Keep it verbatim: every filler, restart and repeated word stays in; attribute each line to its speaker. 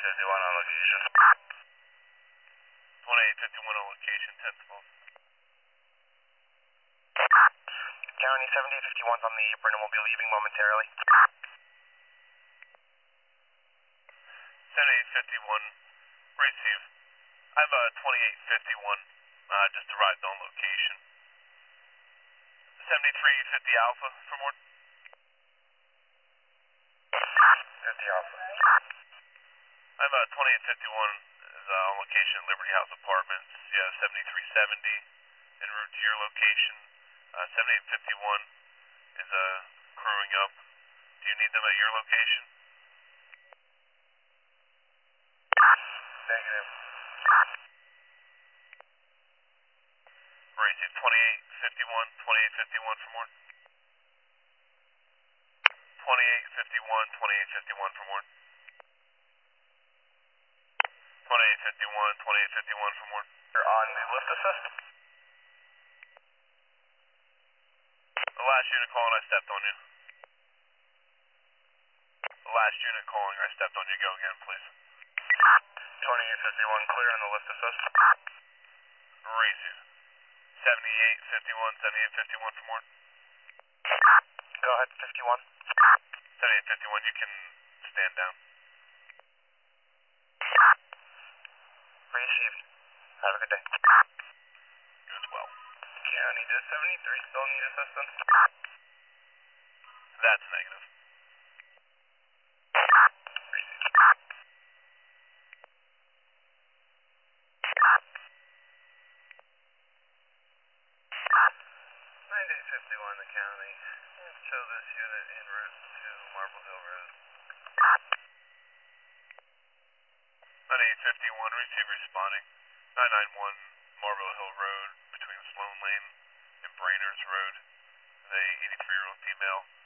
Speaker 1: fifty-one on location.
Speaker 2: twenty-eight fifty-one on location, ten twelve.
Speaker 1: County seventy-eight fifty-one's on the apron and will be leaving momentarily.
Speaker 2: seventy-eight fifty-one, receive. I have a twenty-eight fifty-one, uh, just arrived on location. seventy-three fifty Alpha for more.
Speaker 1: fifty Alpha.
Speaker 2: I have a twenty-eight fifty-one is uh, on location at Liberty House Apartments. You have seventy-three seventy en route to your location. Uh, seventy-eight fifty-one is uh, crewing up. Do you need them at your location?
Speaker 1: Negative.
Speaker 2: Receive twenty-eight fifty-one, twenty-eight fifty-one for more. twenty-eight fifty-one, twenty-eight fifty-one for more. twenty-eight fifty-one, twenty-eight fifty-one for more.
Speaker 1: You're on the lift assist.
Speaker 2: The last unit calling, I stepped on you. The last unit calling, I stepped on you. Go again, please.
Speaker 1: twenty-eight fifty-one clear on the lift assist.
Speaker 2: Receive. seventy-eight fifty-one, seventy-eight fifty-one for more.
Speaker 1: Go ahead, fifty-one.
Speaker 2: seventy-eight fifty-one, you can stand down.
Speaker 1: Receive. Have a good day.
Speaker 2: You as well.
Speaker 1: County, does seventy-three still need assistance?
Speaker 2: That's negative.
Speaker 1: Receive. ninety-eight fifty-one, the county. Show this unit en route to Marble Hill Road.
Speaker 2: ninety-eight fifty-one, receive responding. nine ninety-one Marble Hill Road between Sloan Lane and Brainerd's Road. The eighty-three-year-old female